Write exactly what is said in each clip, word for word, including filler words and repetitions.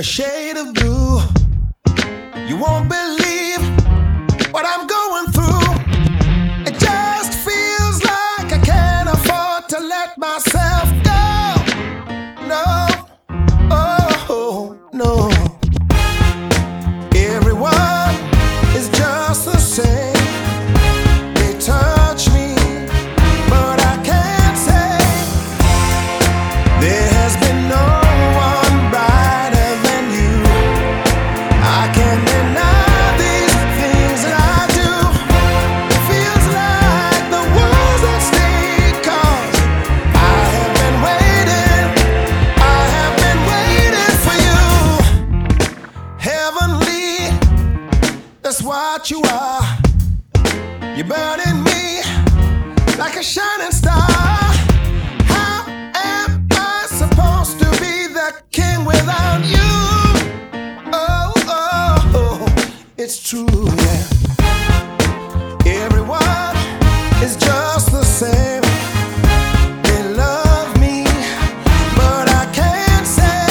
a shade of blue. You won't believe what I'm going through. It just feels like I can't afford to let myself go. No, oh, no. Everyone is just the same. They touch me, but I can't say there has been no one brighter than you. I can't deny these things that I do. It feels like the world's at stake, 'cause I have been waiting, I have been waiting for you. Heavenly, that's what you are. You're burning me like a shining star. How am I supposed to be the king without you? Oh, oh, oh, it's true, yeah. Everyone is just the same. They love me, but I can't say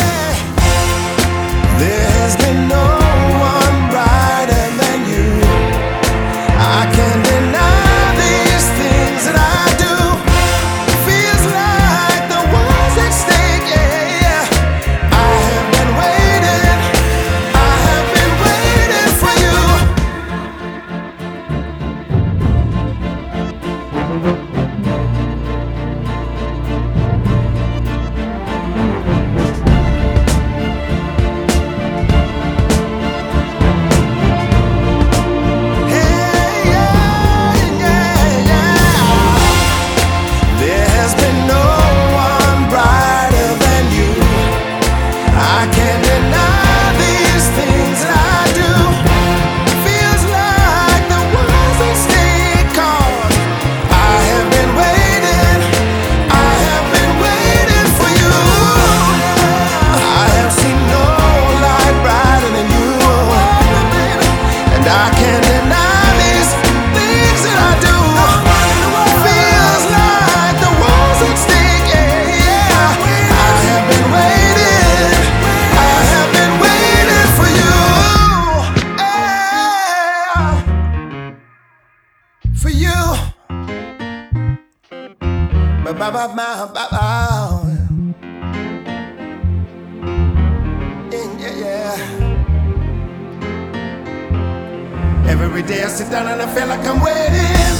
there has been no one brighter than you. I can't deny these things that I do. It feels like the world's at stake, yeah. I have been waiting, I have been waiting for you. Hey, yeah, yeah, yeah. There has been no one brighter than you. I can't deny these things that I do. It feels like the world's at stake, 'cause I have been waiting, I have been waiting for you. I have seen no light brighter than you, and I can't deny these things that I do. Feels like the world's at stake, yeah. I have been waiting, I have been waiting for you, yeah. For you. Ba ba ba ba ba ba. Yeah, yeah. Every day I sit down and I feel like I'm waiting.